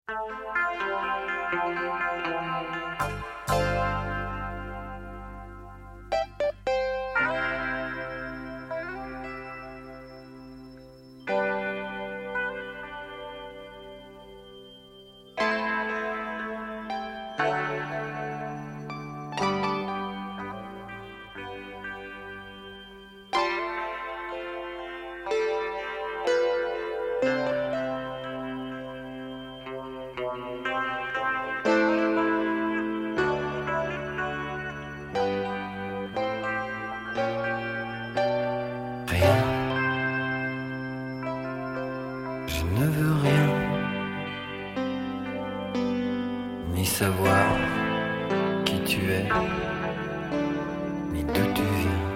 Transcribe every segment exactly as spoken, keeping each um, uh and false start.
Savoir qui tu es, ni d'où tu viens.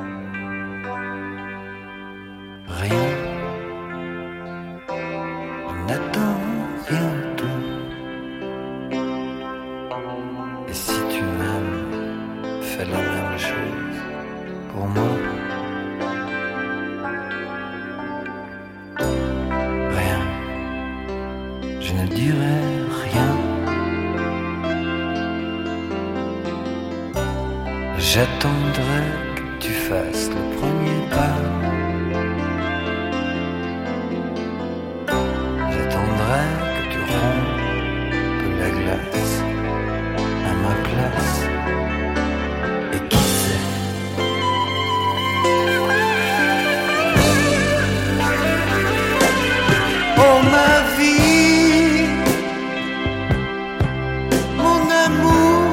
Rien, je n'attends rien de toi. Et si tu m'aimes, fais la même chose pour moi. Rien, je ne dirai rien. J'attendrai que tu fasses le premier pas. J'attendrai que tu rompes la glace à ma place. Et qui sait? Oh ma vie, mon amour,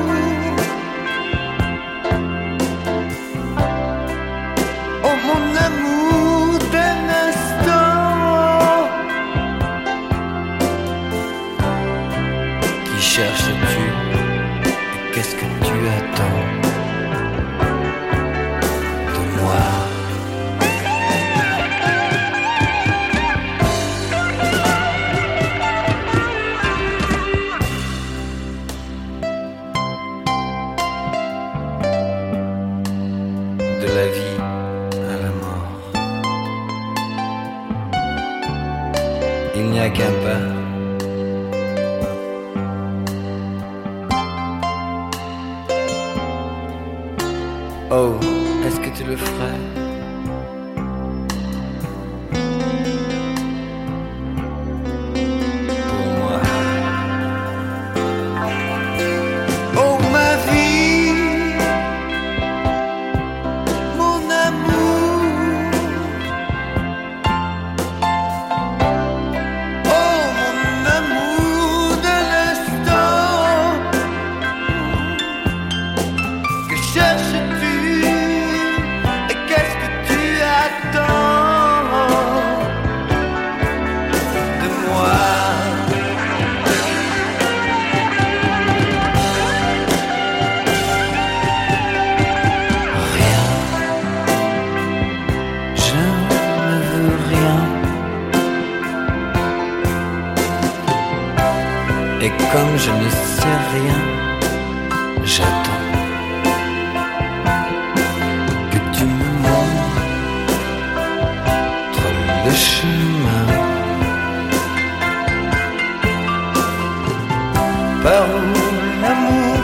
mon amour d'un instant. Qui cherches-tu et qu'est-ce que tu attends de moi? De la vie à la mort, il n'y a qu'un pas. Oh, est-ce que tu le ferais? Pour moi. Oh ma vie, mon amour, oh mon amour de l'instant. Que cherches-tu et qu'est-ce que tu attends de moi? Rien, je ne veux rien. Et comme je ne sais rien, j'attends que tu me montres le chemin. Par où l'amour